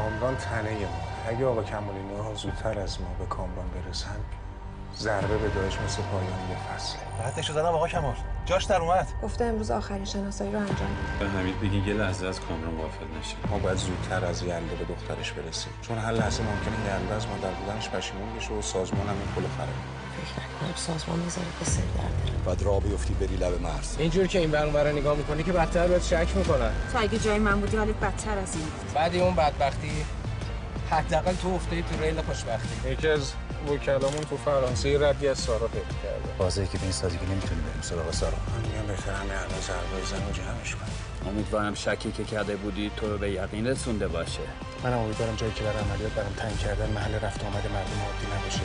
کامران تنه ما. اگه آقا کمالینی ها زودتر از ما به کامران برسن، ضربه به داعش مثل پایان یه فصله. بعدشو زدم آقا کمال، جاش در اومد. گفته امروز آخرین شناسایی رو انجام میده. به حمید بگین یه لحظه از کامران غافل نشه. ما باید زودتر از یلدا به دخترش برسیم، چون هر لحظه ممکنه یلدا از مادر بودنش پشیمون بشه و سازمان هم این پلو خراب. فکر نکنم سازمان بذاره به سر در بره. بعد راه بیفتی بری لب مرز. اینجور که این ور اونور نگاه میکنی که بدتر بهت شک میکنن. تو اگه جای من بودی حالت بدتر از این. بعد اون بدبختی حداقل تو افتادی تو ریل خوشبختی. یکی از وکلامون تو فرانسه ردی از سارا پیدا کرده. واضحه که به این سادگی نمیتونیم بریم سراغ سارا. من میگم بهتر همه الان ضربه بزنیم و جمعش کنیم. امیدوارم شکی که کرده بودی تو رو به یقین رسونده باشه. منم امیدوارم جایی که برای عملیات برام تعیین کردن محل رفت آمد مردم عادی نباشه.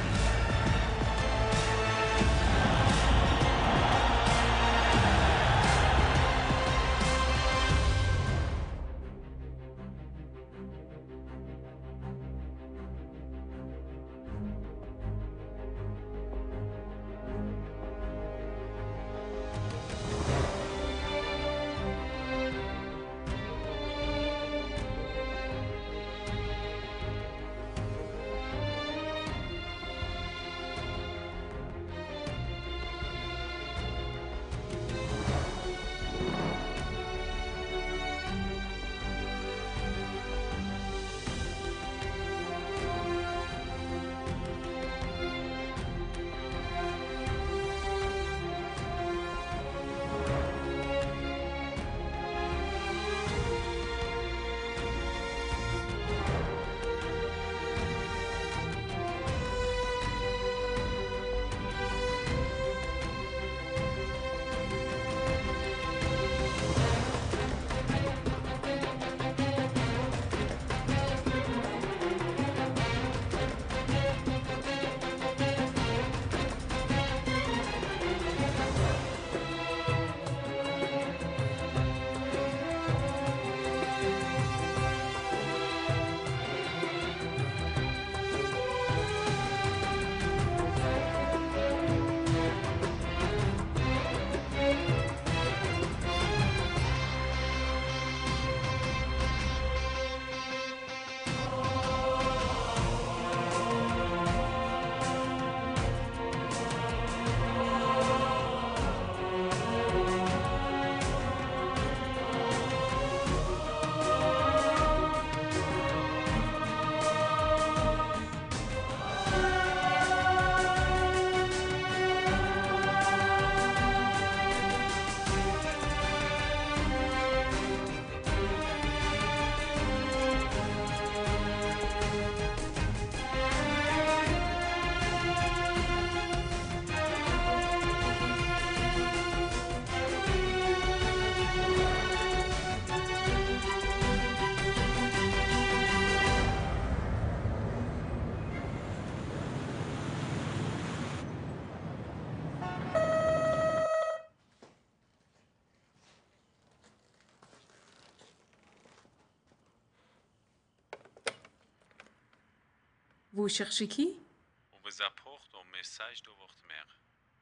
Vous cherchez qui? On vous apporte un message de votre mère.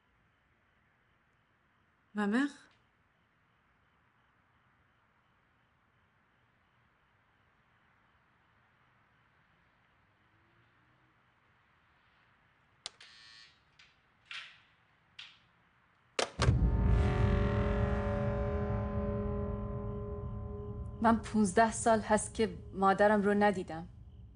Ma mère? من 15 سال هست که مادرم رو ندیدم.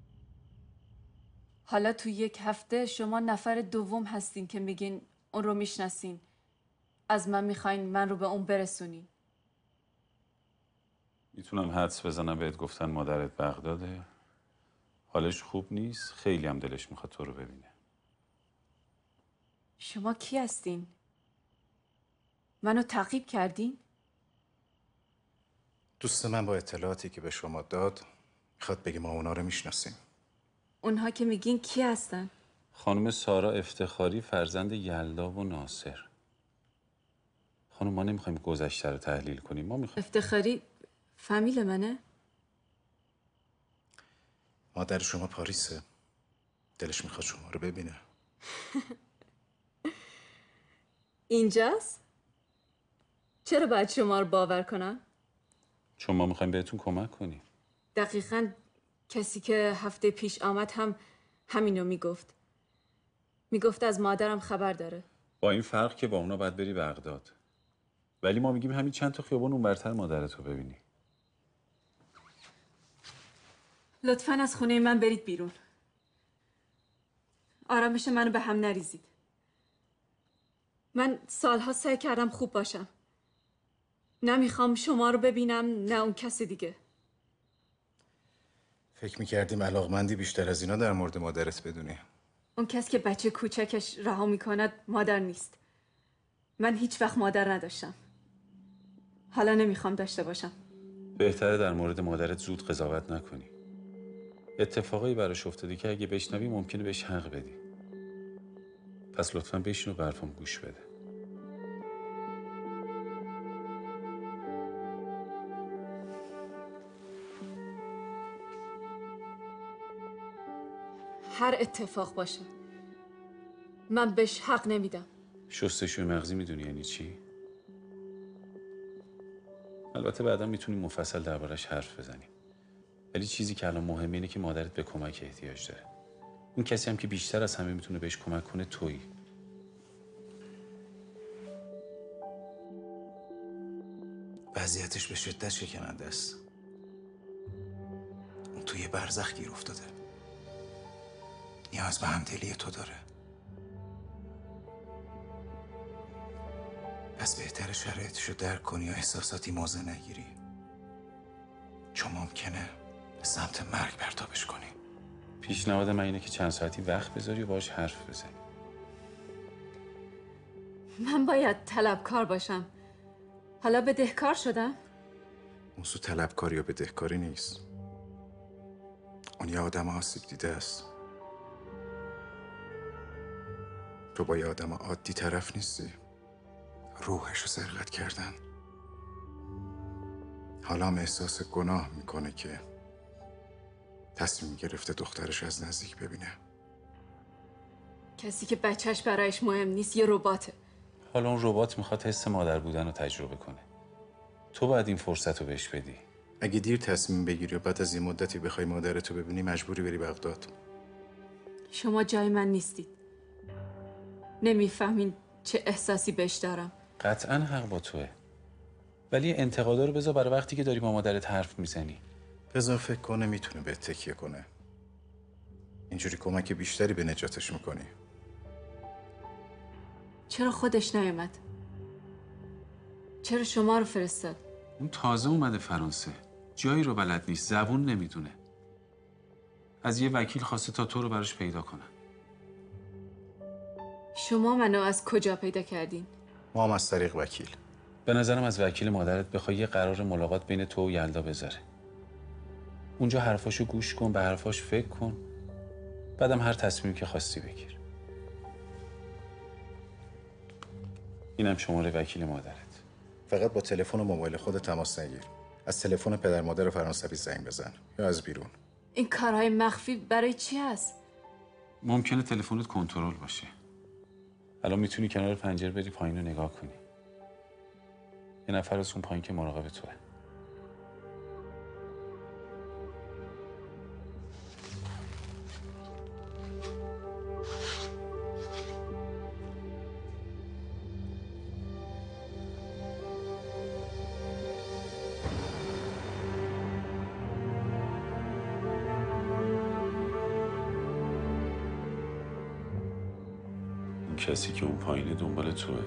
حالا تو یک هفته شما نفر دوم هستین که میگین اون رو میشناسین. از من میخواین من رو به اون برسونین. میتونم حدس بزنم بهت گفتن مادرت بغداده. حالش خوب نیست، خیلی هم دلش میخواد تو رو ببینه. شما کی هستین؟ منو تعقیب کردین؟ دوست من با اطلاعاتی که به شما داد میخواد بگه ما اونا رو میشناسیم. اونها که میگین کی هستن؟ خانم سارا افتخاری فرزند یلدا و ناصر. خانم ما نمیخوایم گذشته رو تحلیل کنیم، ما میخوایم افتخاری فامیل منه؟ مادر شما پاریسه، دلش میخواد شما رو ببینه. اینجاست؟ چرا باید شما رو باور کنم؟ چون ما میخوایم بهتون کمک کنیم. دقیقاً کسی که هفته پیش آمد هم همینو میگفت. میگفت از مادرم خبر داره. با این فرق که با اونا باید بری بغداد. ولی ما میگیم همین چند تا خیابان اونورتر مادرتو ببینی. لطفاً از خونه من برید بیرون. آرامش منو به هم نریزید. من سالها سعی کردم خوب باشم. نمیخوام شما رو ببینم نه اون کسی دیگه. فکر میکردیم علاقمندی بیشتر از اینا در مورد مادرت بدونی. اون کسی که بچه کوچکش رها میکند مادر نیست. من هیچ وقت مادر نداشتم. حالا نمیخوام داشته باشم. بهتره در مورد مادرت زود قضاوت نکنی. اتفاقایی براش افتاده که اگه بشنوی ممکنه بهش حق بدی. پس لطفاً بشین و به حرفم گوش بده. هر اتفاق باشه من بهش حق نمیدم. شستشوی مغزی میدونی یعنی چی؟ البته بعدا میتونیم مفصل دربارش حرف بزنیم. ولی چیزی که الان مهمه اینه که مادرت به کمک احتیاج داره. اون کسی هم که بیشتر از همه میتونه بهش کمک کنه تویی. وضعیتش به شدت شکننده است. اون توی برزخ گیر افتاده. نیاز به همدلی تو داره. پس بهتره شرایطشو درک کنی و احساساتی موضع نگیری، چون ممکنه به سمت مرگ پرتابش کنی. پیشنهاد من اینه که چند ساعتی وقت بذاری و باهاش حرف بزنی. من باید طلبکار باشم. حالا بدهکار شدم؟ موضوع طلبکاری و بدهکاری نیست. اون یه آدم آسیب دیده است. تو با یه آدم عادی طرف نیستی. روحشو سرقت کردن. حالا هم احساس گناه میکنه که تصمیم گرفته دخترش از نزدیک ببینه. کسی که بچهش برایش مهم نیست یه رباته. حالا اون ربات میخواد حس مادر بودن رو تجربه کنه. تو باید این فرصت رو بهش بدی. اگه دیر تصمیم بگیری و بعد از یه مدتی بخوای مادرتو ببینی مجبوری بری بغداد. شما جای من نیستید. نمیفهمین چه احساسی بهش دارم. قطعاً حق با توه. ولی انتقادا رو بذار برای وقتی که داری با مادرت حرف میزنی. بذار فکر کنه میتونه به تکیه کنه. اینجوری کمک بیشتری به نجاتش میکنی. چرا خودش نیومد؟ چرا شما رو فرستاد؟ اون تازه اومده فرانسه. جایی رو بلد نیست. زبون نمیدونه. از یه وکیل خواسته تا تو رو براش پیدا کنن. شما منو از کجا پیدا کردین؟ ما هم از طریق وکیل. به نظرم از وکیل مادرت بخوای یه قرار ملاقات بین تو و یلدا بذاره. اونجا حرفاشو گوش کن، به حرفاش فکر کن. بعدم هر تصمیمی که خواستی بگیر. اینم شماره وکیل مادرت. فقط با تلفن و موبایل خود تماس نگیر. از تلفن پدر مادر فرانسوی زنگ بزن یا از بیرون. این کارهای مخفی برای چی هست؟ ممکنه تلفنت کنترل باشه. الان میتونی کنار پنجره بری پایین رو نگاه کنی. یه نفر از اون پایین که مراقب توه. این کسی که اون پایینه دنبال توه.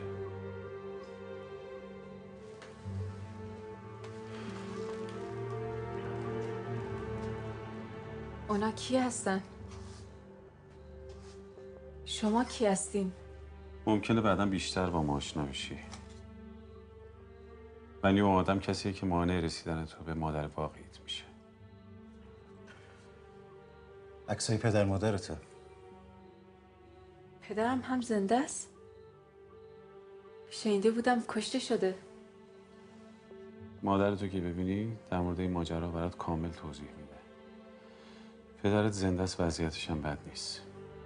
اونا کی هستن؟ شما کی هستین؟ ممکنه بعداً بیشتر با ما آشنا بشی. ولی اون آدم کسیه که مانع رسیدن تو به مادر واقعیت میشه. عکسای پدر مادرته. پدرم هم زنده است؟ شنیده بودم کشته شده. مادر تو که ببینی در مورد این ماجرا برات کامل توضیح میده. پدرت زنده است، وضعیتش هم بد نیست.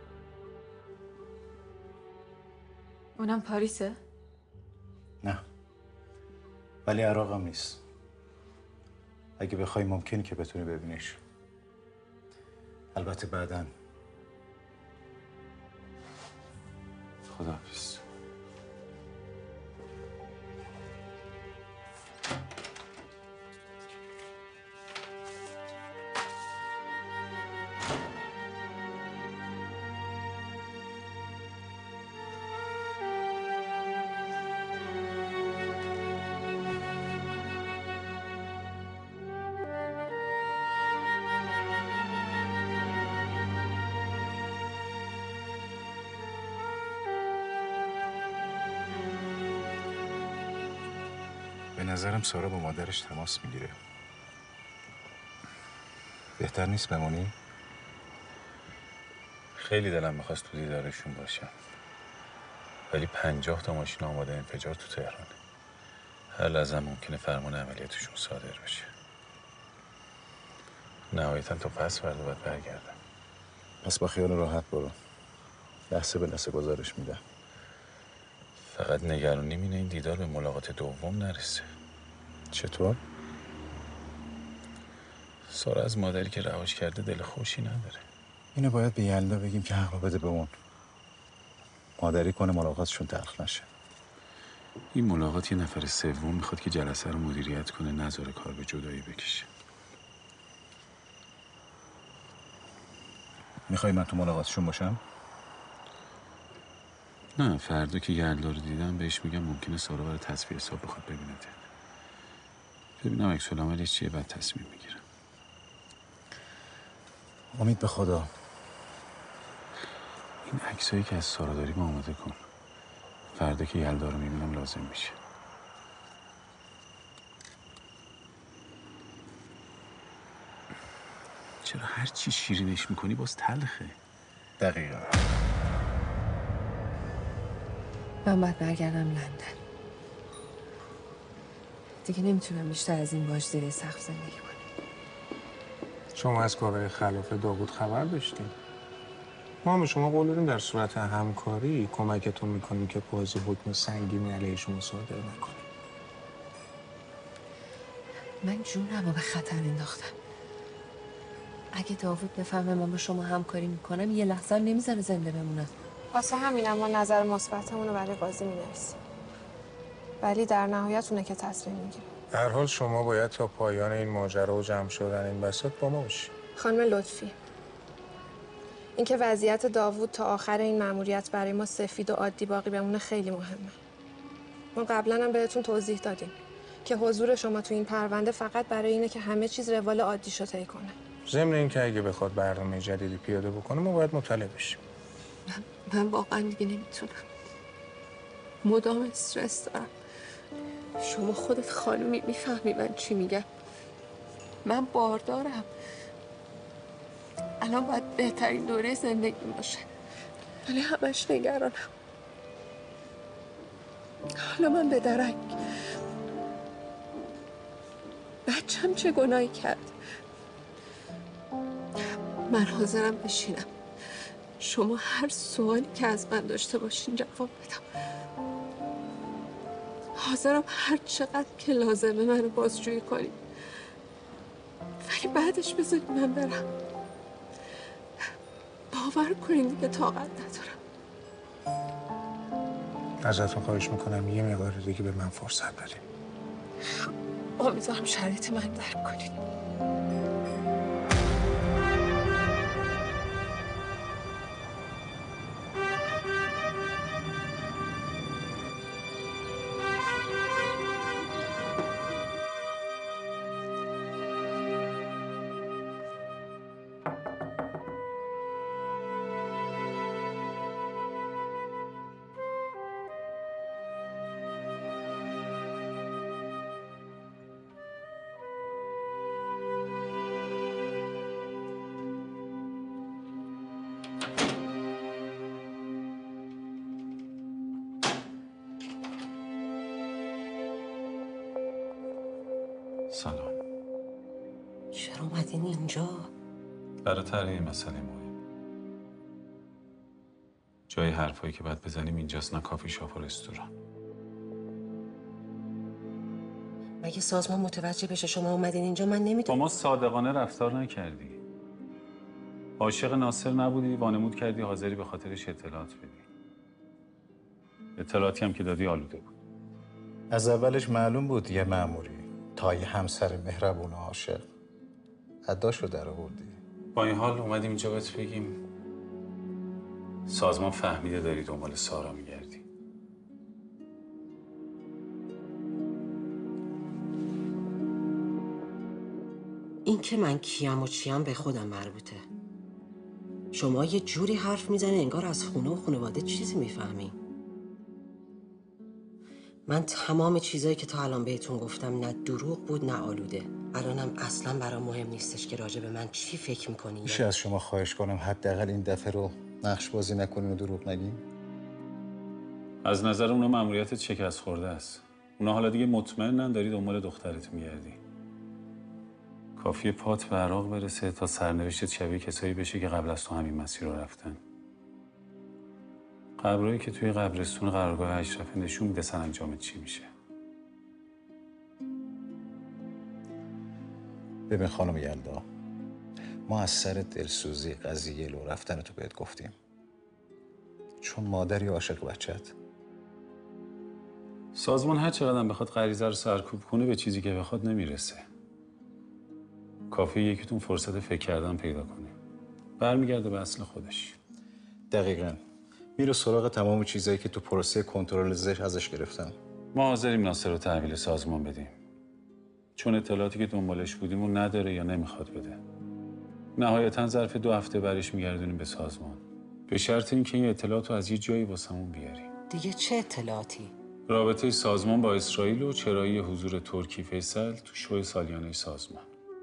اونم پاریسه؟ نه. ولی عراق هم نیست. اگه بخوای ممکنه که بتونی ببینیش. البته بعداً. خداحافظ. به نظرم سارا با مادرش تماس میگیره. بهتر نیست بمونی؟ خیلی دلم میخواست تو دیدارشون باشم، ولی 50 تا ماشین آماده انفجار تو تهرانه. هر لحظه ممکنه فرمان عملیاتشون صادر بشه. نهایتا تا پس فردا باید برگردم. پس با خیال راحت برو. لحظه به لحظه گزارش میدم. فقط نگرانیم اینه این دیدار به ملاقات دوم نرسه. چطور؟ سارا از مادری که رهاش کرده دل خوشی نداره. اینو باید به یلدا بگیم که حق رو بده به اون. مادری کنه ملاقاتشون تلخ نشه. این ملاقات یه نفر سوم میخواد که جلسه رو مدیریت کنه، نذاره کار به جدایی بکشه. میخوای من تو ملاقاتشون باشم؟ نه، فردا که یلدا رو دیدم بهش میگم ممکنه سارا برای تصفیه حساب بخواد ببینته. ببینم عکس العملش چیه، بعد تصمیم میگیرم. امید به خدا. این عکسایی که از سارا داریم آماده کن. فردا که یلدا رو میبینم لازم میشه. چرا هر چی شیرینش میکنی باز تلخه؟ دقیقا. من باید برگردم لندن. دیگه نمیتونم بیشتر از این باج زیر سقف زندگی کنم. شما از کارهای خلاف داوود خبر داشتین؟ ما به شما قول دادیم در صورت همکاری کمکتون میکنیم که قاضی حکم سنگینی علیه شما صادر نکنه. من جونم رو به خطر انداختم. اگه داوود بفهمه من با شما همکاری میکنم یه لحظه هم نمیذاره زنده بمونم. واسه همینم ما نظر مثبتمون رو برای قاضی می‌نویسیم. ولی در نهایت اونه که تصمیم میگیره. در حال شما باید تا پایان این ماجرا و جمع شدن این بساط با ما باشی. خانم لطفی، اینکه وضعیت داوود تا آخر این مأموریت برای ما سفید و عادی باقی بمونه خیلی مهمه. ما قبلا هم بهتون توضیح دادیم که حضور شما تو این پرونده فقط برای اینه که همه چیز روال عادیشو طی کنه. ضمن اینکه اگه بخواد برنامه جدیدی پیاده بکنه ما باید مطلع بشیم. من واقعا دیگه نمیتونم. مدام استرس دارم. شما خودت خانومی میفهمی من چی میگم. من باردارم. الان باید بهترین دوره زندگی باشه، ولی همش نگرانم. حالا من به درک. بچم چه گناهی کرد؟ من حاضرم بشینم شما هر سوالی که از من داشته باشین جواب بدم. حاضرم هر چقدر که لازمه منو بازجویی کنید، ولی بعدش بذارید من برم. باور کنید دیگه طاقت ندارم. ازتون خواهش میکنم یه مقدار دیگه به من فرصت بدین. امیدوارم شرایط من درک کنید. سلام. چرا اومدین اینجا؟ برای طرح این مسئله مهم. جای حرفایی که باید بزنیم اینجاست، نه کافی شاپ و رستوران. مگه سازمان متوجه بشه شما اومدین اینجا؟ من با نمیدونم. ما صادقانه رفتار نکردی. عاشق ناصر نبودی، وانمود کردی حاضری به خاطرش اطلاعات بدی. اطلاعاتی هم که دادی آلوده بود. از اولش معلوم بود یه مأموری تا یه همسر مهربون و عاشق اداشو در آوردی. با این حال اومدیم اینجا بهت بگیم سازمان فهمیده داری دنبال سارا میگردی. این که من کیم و چیم به خودم مربوطه. شما یه جوری حرف میزنه انگار از خونه و خانواده چیزی میفهمی. من تمام چیزایی که تا الان بهتون گفتم نه دروغ بود نه آلوده. الانم اصلا برام مهم نیستش که راجع به من چی فکر میکنی. میشه از شما خواهش کنم حداقل این دفعه رو نقش بازی نکنین و دروغ نگین؟ از نظر اونا مأموریتت شکست خورده است. اونا حالا دیگه مطمئنن داری دنبال دخترت میگردی. کافیه پات به عراق برسه تا سرنوشتت شبیه کسایی بشه که قبل از تو همین مسیر رو رفتن. قبرایی که توی قبرستون قرارگاه اشرفی نشون میده سرانجامت چی میشه. ببین خانم یلدا، ما از سر دلسوزی قضیه لو رفتن تو بهت گفتیم، چون مادری عاشق بچت. سازمان هر چقدر بخواد غریزه رو سرکوب کنه به چیزی که بخواد نمیرسه. کافیه یکیتون فرصت فکر کردن پیدا کنه. برمیگرده به اصل خودش. دقیقاً. میره سراغ تمام چیزایی که تو پروسه کنترل ذهن ازش گرفتن. ما حاضریم ناصر رو تحویل سازمان بدیم. چون اطلاعاتی که دنبالش بودیم رو نداره یا نمیخواد بده. نهایتاً ظرف 2 هفته برش میگردونیم به سازمان. به شرط اینکه این اطلاعات رو از یه جایی واسمون بیاری. دیگه چه اطلاعاتی؟ رابطه سازمان با اسرائیل و چرایی حضور ترکی فیصل تو شو سالیانه سازمان.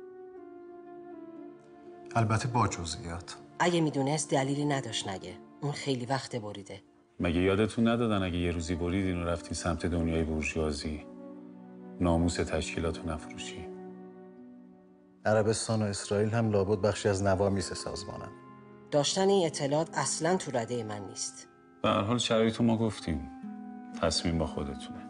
البته با جزئیات. اگه میدونست دلیلی نداشت نگه. اون خیلی وقت بریده. مگه یادتون ندادن اگه یه روزی بریدین و رفتین سمت دنیای بورژوازی، ناموس تشکیلات و نفروشی؟ عربستان و اسرائیل هم لابد بخشی از نوامیس سازمانن. داشتن این اطلاعات اصلاً تو رده من نیست. به هر حال شرایطو ما گفتیم. تصمیم با خودتونه.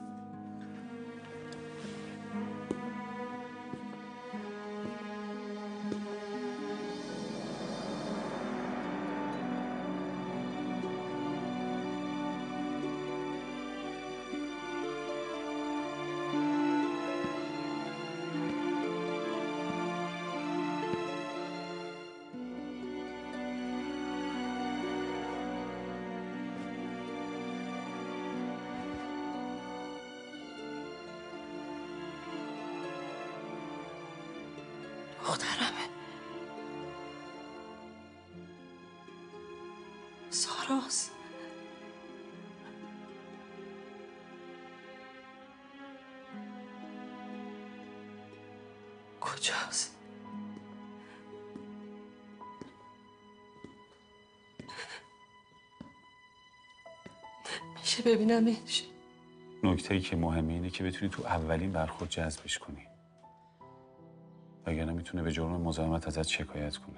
دخترمه. ساراست. کجاست؟ میشه ببینمش؟ نکته‌ای که مهمه اینه که بتونی تو اولین برخورد جذبش کنی. وگرنه میتونه به جرم مزاحمت ازت شکایت کنه.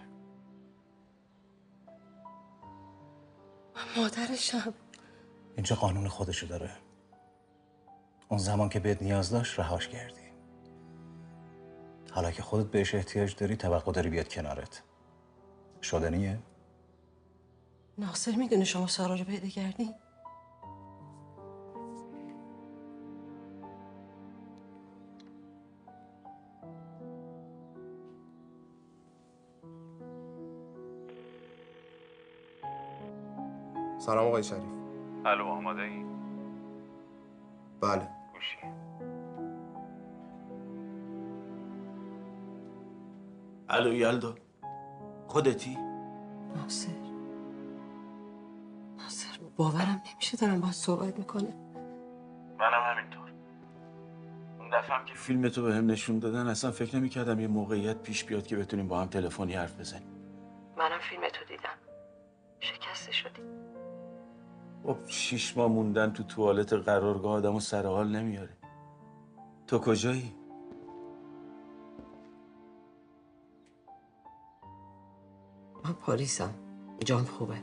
مادرشم. اینجا قانون خودشو داره. اون زمان که بهت نیاز داشت رهاش کردی. حالا که خودت بهش احتیاج داری توقع داری بیاد کنارت. شدنیه؟ ناصر میدونه شما سارا رو پیدا کردی؟ سلام آقای شریف. الو، آماده ای؟ بله. گوشی. الو یلدا، خودتی؟ ناصر باورم نمیشه دارم باهات صحبت میکنه. منم همینطور. اون دفعه هم که فیلم تو بهم نشون دادن اصلا فکر نمی‌کردم یه موقعیت پیش بیاد که بتونیم با هم تلفنی حرف بزنیم. منم فیلم تو دیدم. شکسته شدی. خب 6 ماه موندن تو توالت قرارگاه آدمو سر حال نمیاره. تو کجایی؟ من پاریسم. جام خوبه.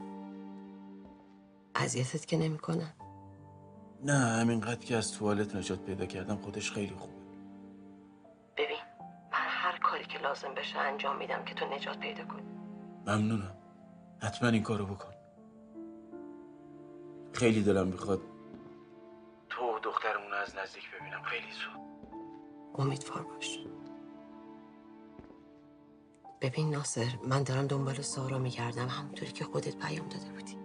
اذیتت که نمیکنم. نه، همینقدر که از توالت نجات پیدا کردم خودش خیلی خوبه. ببین، من هر کاری که لازم بشه انجام میدم که تو نجات پیدا کنی. ممنونم. حتما این کارو بکن. خیلی دلم میخواد تو و دخترمون رو از نزدیک ببینم. خیلی زود. امیدوار باش. ببین ناصر، من دارم دنبال سارا میگردم همونطوری که خودت پیام داده بودی.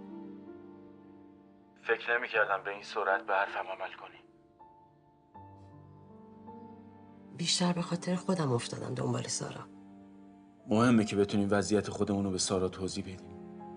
فکر نمی‌کردم به این سرعت به حرفم عمل کنی. بیشتر به خاطر خودم افتادم دنبال سارا. مهمه که بتونیم وضعیت خودمون رو به سارا توضیح بدیم.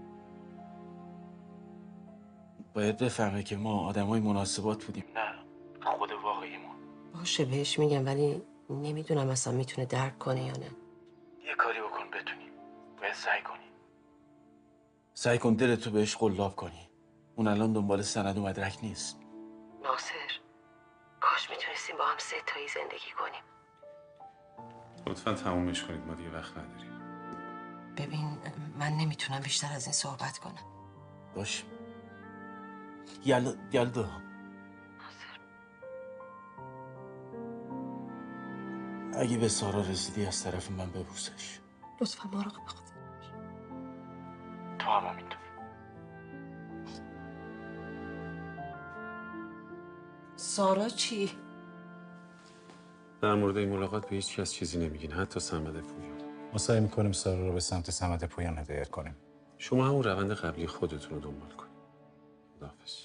باید بفهمه که ما آدمای مناسبات بودیم، نه خود واقعیمون. باشه بهش میگم، ولی نمیدونم اصلا میتونه درک کنه یا نه. یه کاری بکن بتونیم. باید سعی کنی. سعی کن دلتو بهش قلاب کنی. اون الان دنبال سند و مدرک نیست. ناصر، کاش میتونستیم با هم 3 تایی زندگی کنیم. لطفاً تمومش کنید، ما دیگه وقت نداریم. ببین من نمیتونم بیشتر از این صحبت کنم. باش. یلدا. ناصر، اگه به سارا رسیدی از طرف من ببوسش. لطفا مراقب خودت باش. تو هم همینطور. سارا چی؟ در مورد این ملاقات به هیچ کس چیزی نمیگین، حتی صمد پویان. ما سعی میکنیم سارا رو به سمت صمد پویان هدایت کنیم. شما همون روند قبلی خودتون رو دنبال کنید. خداحافظ.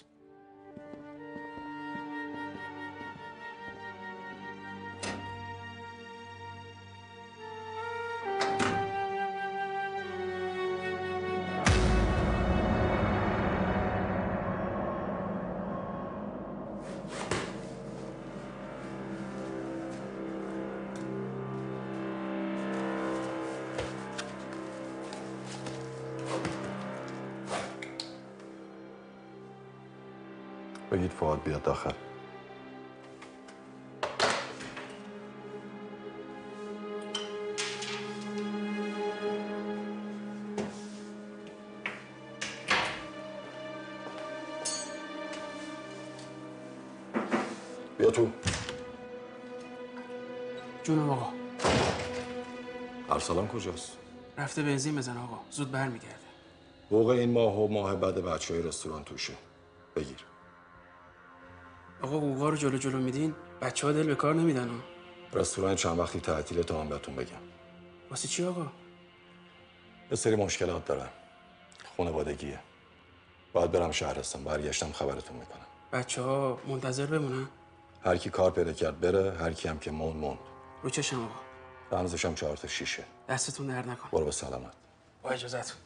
بگید فؤاد بیاد داخل. بیا تو. جونم آقا. ارسلان کجاست؟ رفته بنزین بزن آقا، زود برمیگرده. حقوق این ماه و ماه بعد بچه‌های رستوران توشه. بگیر. آقا حقوقا رو جلو میدین، بچه‌ها دل به کار نمیدن. رستوران چند وقتی تعطیله تا من بهتون بگم. واسه چی آقا؟ یه سری مشکلات دارم. خانوادگیه. باید برم شهرستان، برگشتم خبرتون میکنم. بچه‌ها منتظر بمونن؟ هر کی کار پیدا کرد بره، هر کی هم که موند. رو چشم آقا. رمزشم 4 تا 6. دستتون درد نکن. برو به سلامت. با اجازهتون.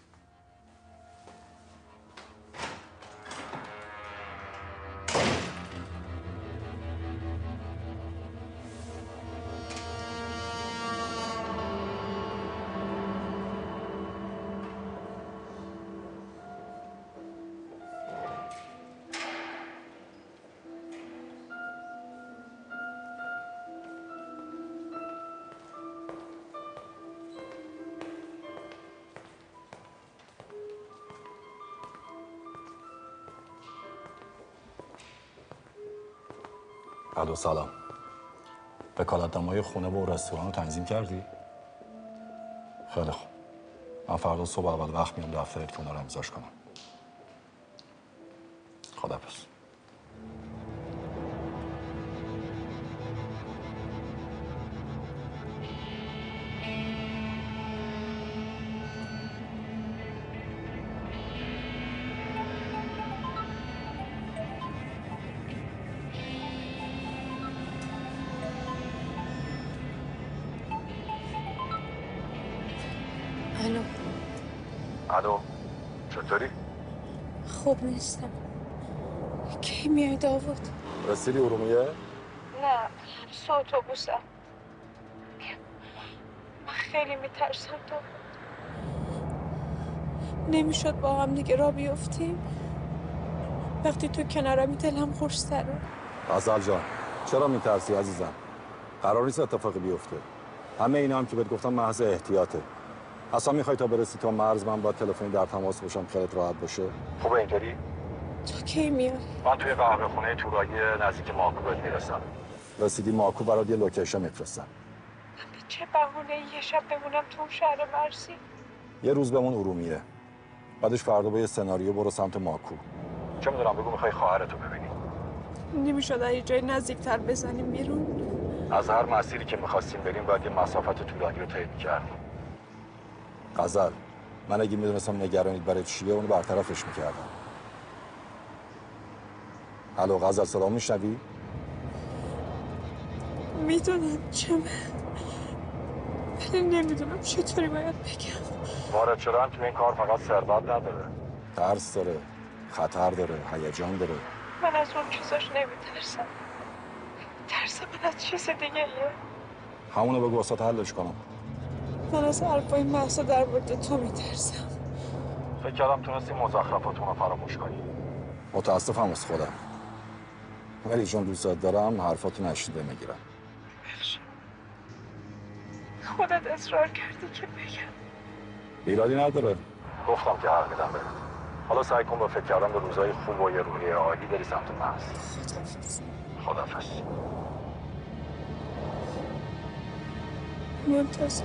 الو سلام. وکالتنامه‌های خونه و رستوران رو تنظیم کردی؟ خیلی خوب. من فردا صبح اول وقت میام دفترت که اونا رو امضاش کنم. خداحافظ. الو. الو. چطوری؟ خوب نیستم. کی میای داوود؟ رسیدی ارومیه؟ نه، هنوز اتوبوسم. من خیلی میترسم داوود. نمیشد با هم دیگه را بیفتیم؟ وقتی تو کنارمی دلم خوش‌تره. غزل جان، چرا میترسی عزیزم؟ قرار نیست اتفاقی بیفته. همه اینا هم که بهت گفتم محض احتیاطه. اصلا میخوای تا برسی تا مرز من با تلفنی در تماس باشم خیالت راحت باشه؟ خوبه اینطوری؟ تو کی میای؟ من توی قهوه خونه تورایی نزدیک ماکو بهت میرسم. رسیدی ماکو برات یه لوکیشن میفرستم. به چه بهونه یه شب بمونم تو اون شهر مرزی؟ یه روز بمون ارومیه. بعدش فردا با یه سناریو برو سمت ماکو. چه میدونم بگو میخوای خواهرتو ببینی. نمیشد یه جای نزدیکتر بزنیم بیرون؟ از هر مسیری که میخواستیم بریم باید یه مسافت طولانی رو طی می‌کردیم. غزل، من اگه میدونستم نگرانیت برای چیه اونو برطرفش میکردم. الو غزل، صدا میشنوی؟ میدونم چمه، ولی نمیدونم چطوری باید بگم. وارد شدن تو این کار فقط ثروت نداره، ترس داره، خطر داره، هیجان داره. من از اون چیزاش نمیترسم. ترس من از چیز دیگه ایه. همونو بگو واسه حلش کنم. من از حرفای محسا در مورد تو میترسم. فکر کردم تونستی مزخرفاتون رو فراموش کنی. متاسفم از خودم، ولی چون دوستت دارم حرفاتو نشنیده میگیرم. خودت اصرار کردی که بگم. ایرادی نداره، گفتم که حق میدم بهت. حالا سعی کن با فکر کردن به روزای خوب و یه روحیه عالی بری سمت محض. خداحافظ. منتظر.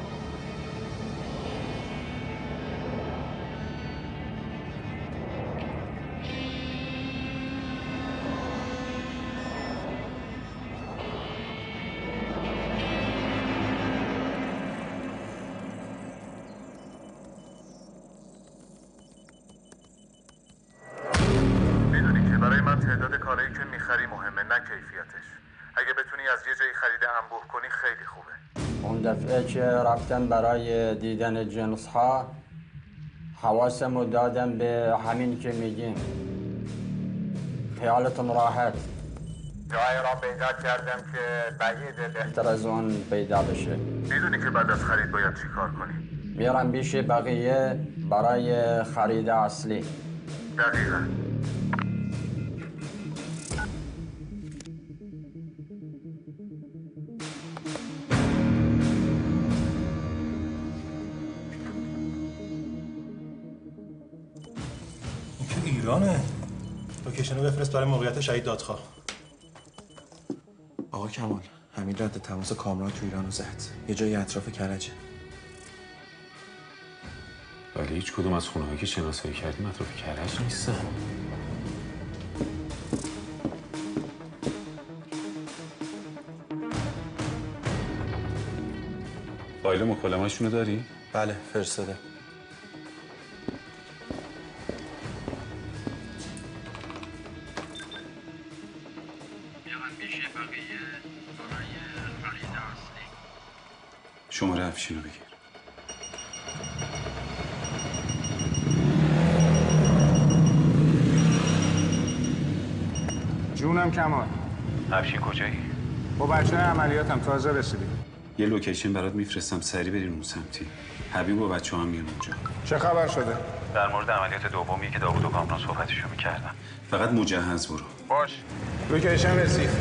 برای من تعداد کالایی که میخری مهمه نه کیفیتش. اگه بتونی از یه جایی خرید انبوه کنی خیلی خوبه. اون دفعه که رفتم برای دیدن جنس ها حواسمو دادم به همین که میگین. خیالتون راحت. جایی را پیدا کردم که بعید بهتر از اون پیدا بشه. میدونی که بعد از خرید باید چی کار کنی؟ میرم پیش بقیه برای خرید اصلی. دقیقاً. ایرانه. لوکیشنو بفرست برای موقعیت شهید دادخواه. آقا کمال، همین رد تماس کامران تو ایرانو زد. یه جایی اطراف کرجه. ولی هیچ کدوم از خونه‌هایی که شناسایی کردیم اطراف کرج نیستن. فایل مکالمه‌شونو داری؟ بله، فرستاده. شماره افشینو بگیر. جونم کمال. افشین کجایی؟ با بچه عملیاتم تازه رسیدیم. یه لوکیشن برات میفرستم، سریع بریم اون سمتی. حبیب و بچه‌ها میان اونجا. چه خبر شده؟ در مورد عملیات دومی که داوود و کامران صحبتشو می‌کردن. فقط مجهز برو. باش. لوکیشن رسید.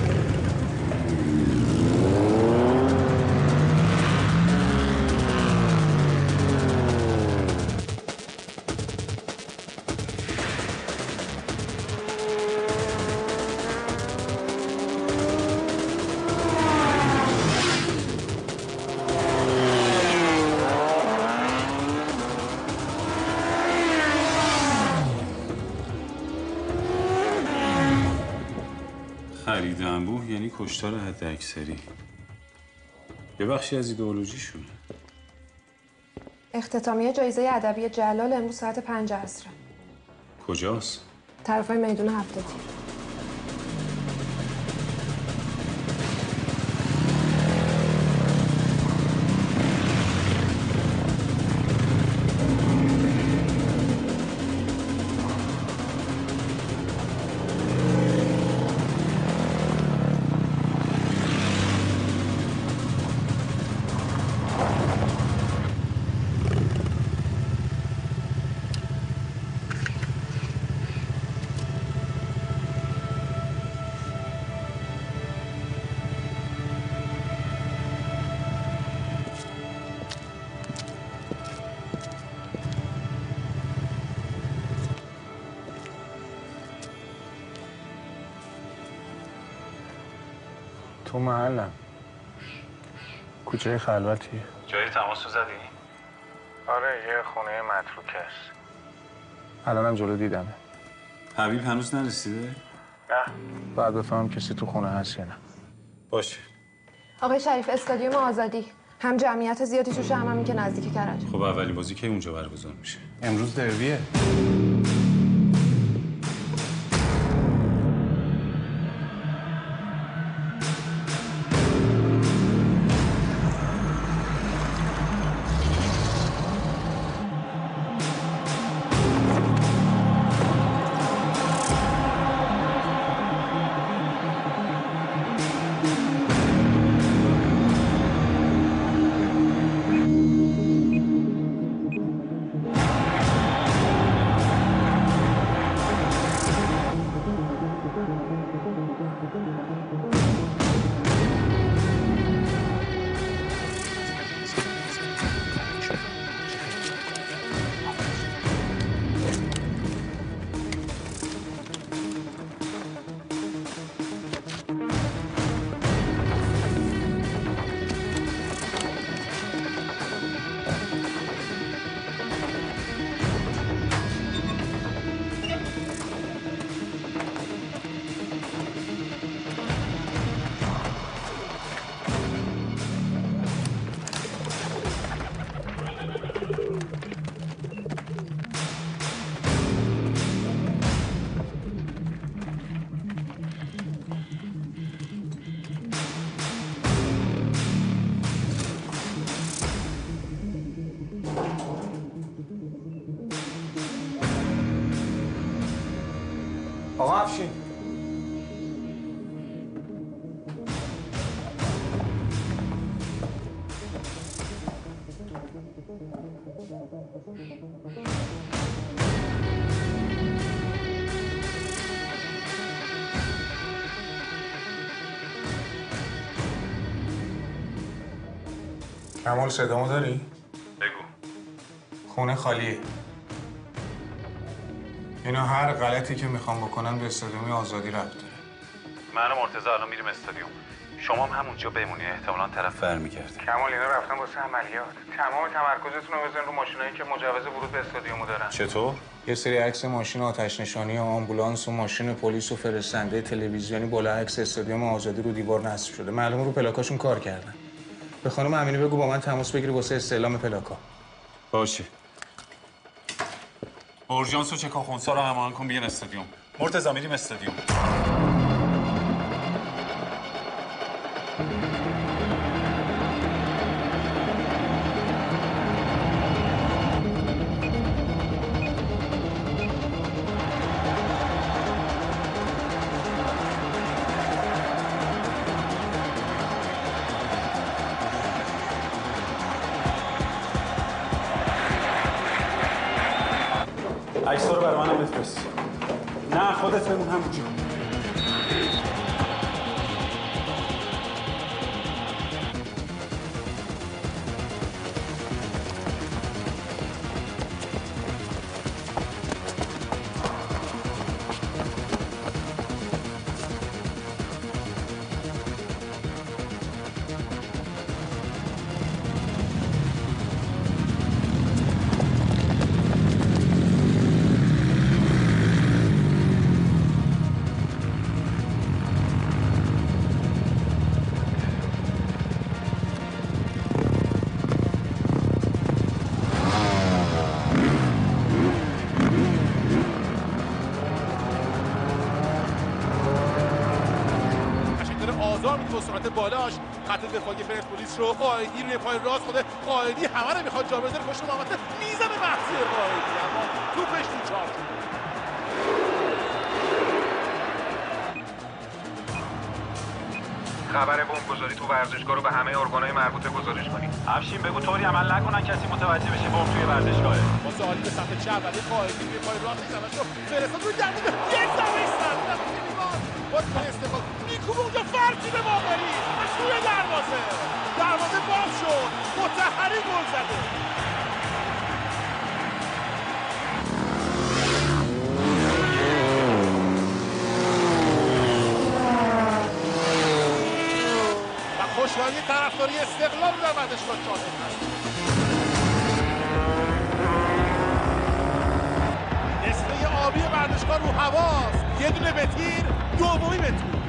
خرید انبوه یعنی کشتار حد اکثری. یه بخشی از ایدئولوژیشونه. اختتامیه جایزه ادبی جلال امروز ساعت 5 عصر. کجاست؟ طرفای میدون هفته تیر. تو محلم. کوچه خلوتیه. جای تماس رو زدی؟ آره یه خونه متروکه است. الانم جلو دیدمه. حبیب هنوز نرسیده؟ نه. باید بفهمم کسی تو خونه هست یا نه. باشه. آقای شریف، استادیوم آزادی. هم جمعیت زیادی توشه، هم همین که نزدیک کرج. خب اولین بازی کی اونجا برگزار میشه؟ امروز دربیه. آقا افشین. کمال صدامو داری؟ بگو. خونه خالیه. اینا هر غلطی که میخوام بکنن به استادیوم آزادی ربط داره. من و مرتضی الان میریم استادیوم. شما هم همونجا بمونی، احتمالاً طرف برمیگرده. کمال اینا رفتن واسه عملیات. تمام تمرکزتون رو بزن رو ماشینایی که مجوز ورود به استادیومو دارن. چطور؟ یه سری عکس ماشین آتش نشانی و آمبولانس و ماشین پلیس و فرستنده تلویزیونی بالا عکس استادیوم آزادی رو دیوار نصب شده. معلومه رو پلاکاشون کار کردن. به خانم امینی بگو با من تماس بگیری واسه استعلام پلاکا. باشه. اورژانس و چکاخونسا رو هماهنگ کن بیان استادیوم. مرتضی میریم استادیوم. عکس‌ها رو برای منم بفرست. نه خودت بمون همونجا. با سرعت بالاش خط دفاعی پرسپولیس رو قائدی روی پای راست خود قائدی همه رو میخواد جا بذاره پشت محمد میزنه محضی قائدی اما توپش تو چارچوب. خبر بمبگذاری تو ورزشگاه رو به همه ارگان‌های مربوطه گزارش کنید. افشین بگو طوری عمل نکنن کسی متوجه بشه بمب توی ورزشگاهه. با سوالی به سمت چپ ولی قائدی روی پای راست میزنه رو فرستاد روی دروازه یک ضربه سر با استفاده میکوبه اونجا فرچی به باقری روی دروازه باز شد مطهری گل زده. و خوشحالی طرفداری استقلال در ورزشگاه شاهد هست. رو هواست. یه دونه به تیر، دومی به تو.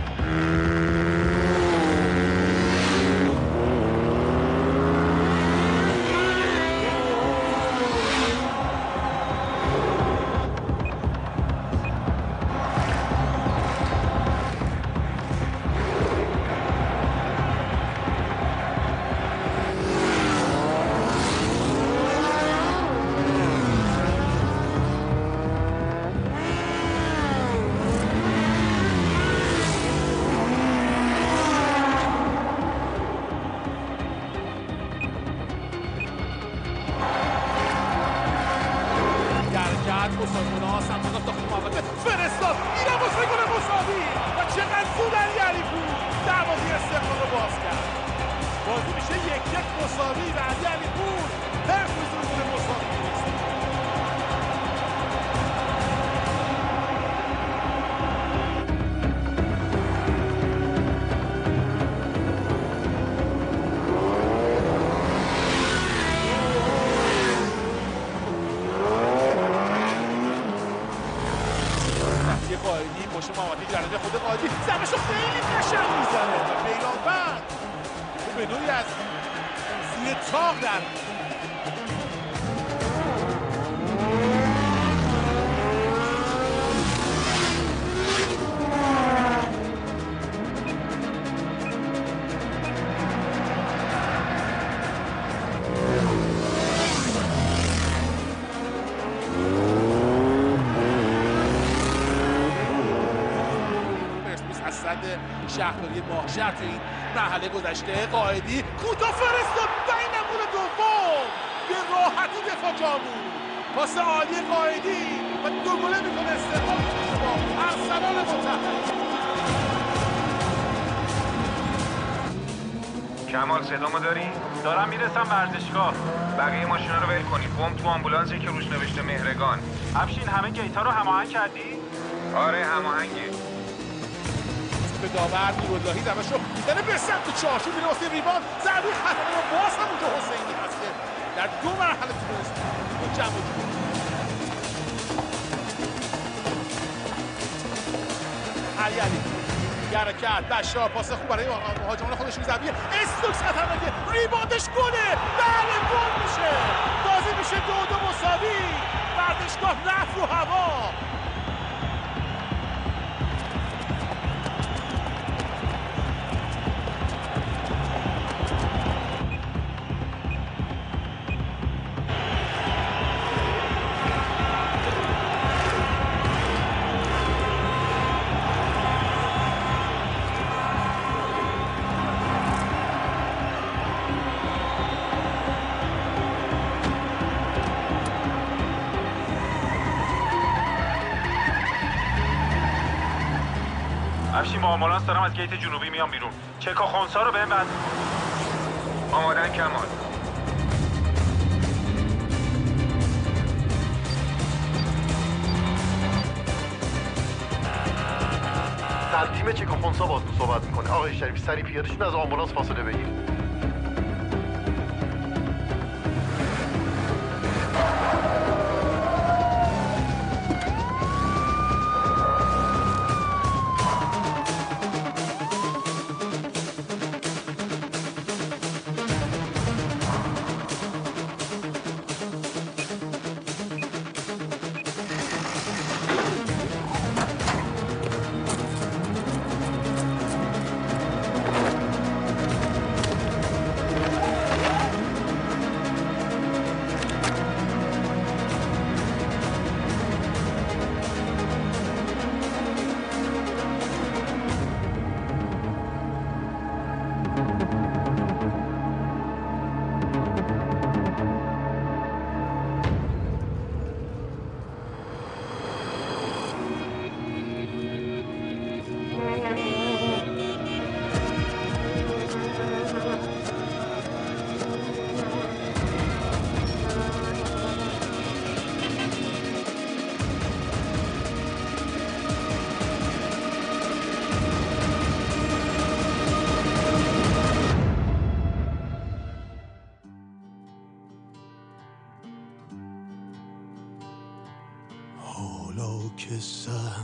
مسابقه‌ها سمت داخل محوطه فرستاد اینم واسه گل مساوی و چقدر زود علی پور دروازه استقلال رو باز کرد. بازی میشه 1-1 مساوی و علی پور حفظ گل مساوی میرسه. قائدی پشت محوطه جریده خود قائدی زمشو خیلی قشنگ میزنه و بیرانوند به نوعی از زیر تاق در شهرداری ماهشهر تو این مرحله گذشته. قائدی کوتاه فرستاد و این نمونه دوم به راحتی دفاع جا بود. پاس عالی قائدی و 2 گله میکنه استقلال با ارسنال متحد. کمال صدامو داری؟ دارم میرسم ورزشگاه. بقیه ماشینا رو ول کنید. بم تو آمبولانسی که روش نوشته مهرگان. افشین همه گیتا رو هماهنگ کردی؟ آره هماهنگه. به داور نیراللهی دمشو میزنه به سمت چارچوب میره واسه ریباند. ضربه خطرناک رو باز هم اونجا حسینی هست که در 2 مرحله تونست با جمع و جور علی حرکت بشار پاس خوب برای مهاجمان خودش میزنه. استوکس خطرناکه ریباندش گله. بله گل میشه. بازی میشه 2-2 مساوی. ورزشگاه رفت رو هوا. افشین با آمبولانس دارم از گیت جنوبی میام بیرون. چک و خونسا رو بهم بده. آمادن کمال. تیم چک و خونسا باهاتون صحبت میکنه. آقای شریفی سریع پیاده شید از آمبولانس فاصله بگیرید.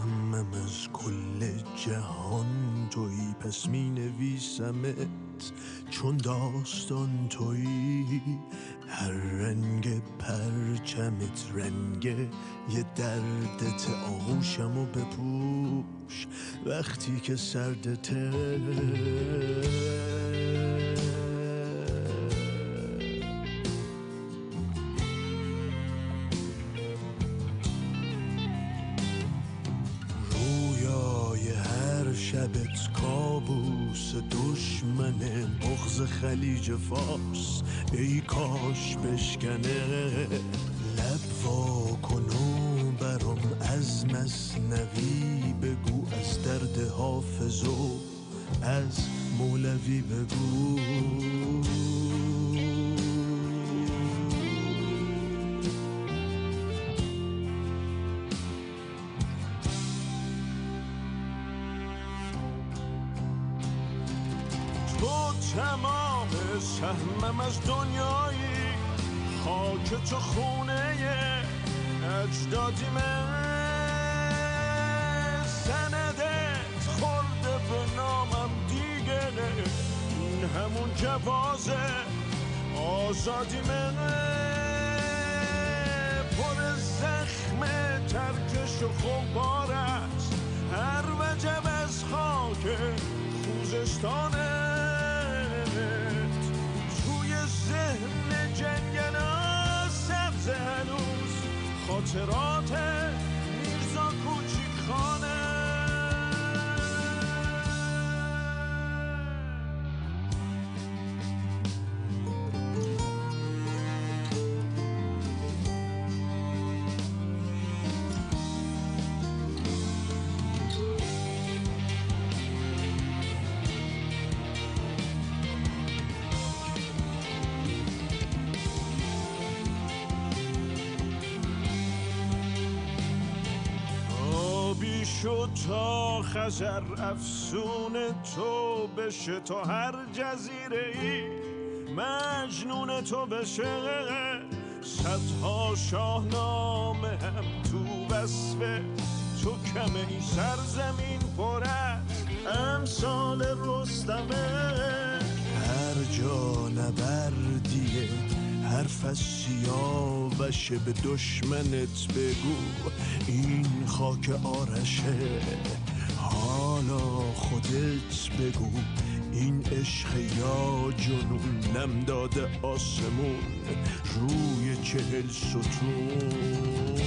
سهمم از کل جهان تویی، پس می نویسمت چون داستان تویی. هر رنگ پرچمت رنگ یه دردت، آغوشمو بپوش وقتی که سردته. شبت کابوس دشمنه، بغض خلیج فارس ای کاش بشکنه. لب وا کن و برام از مثنوی بگو، از درد حافظ و از مولوی بگو. تمام سهمم از دنیایی، خاک تو خونه اجدادیمه. سندت خورده به نامم دیگه، این همون جوازه آزادیمه. پر زخم ترکش و خمار است هر وجب از خاک خوزستانه. توی ذهن جنگلا سبز هنوز خاطرات میرزا کوچیک خانه. شد تا خزر افسون تو بشه، تا هر جزیره ای مجنون تو بشه. صدها شاهنامه هم تو وصف تو کمه، این سرزمین پر از امثال رستمه. هر جا نبردیه حرف از سیاوشه، به دشمنت بگو این خاک آرشه. حالا خودت بگو این عشق یا جنون، نم داده آسمون روی 40 ستون.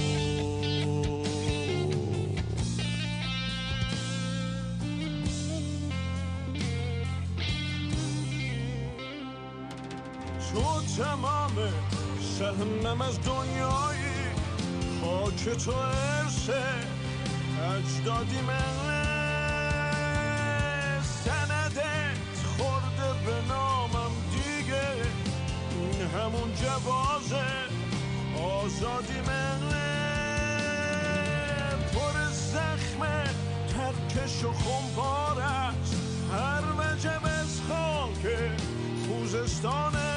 تو تمام سهمم از دنیایی، خاک تو ارسه اجدادیمه. سندت خورده به نامم دیگه، این همون جوازه آزادیمه. پر زخم ترکش و خمپار است هر وجب از خاک خوزستانه.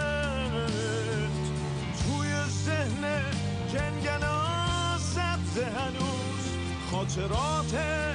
توی ذهن جنگلا سبز هنوز خاطرات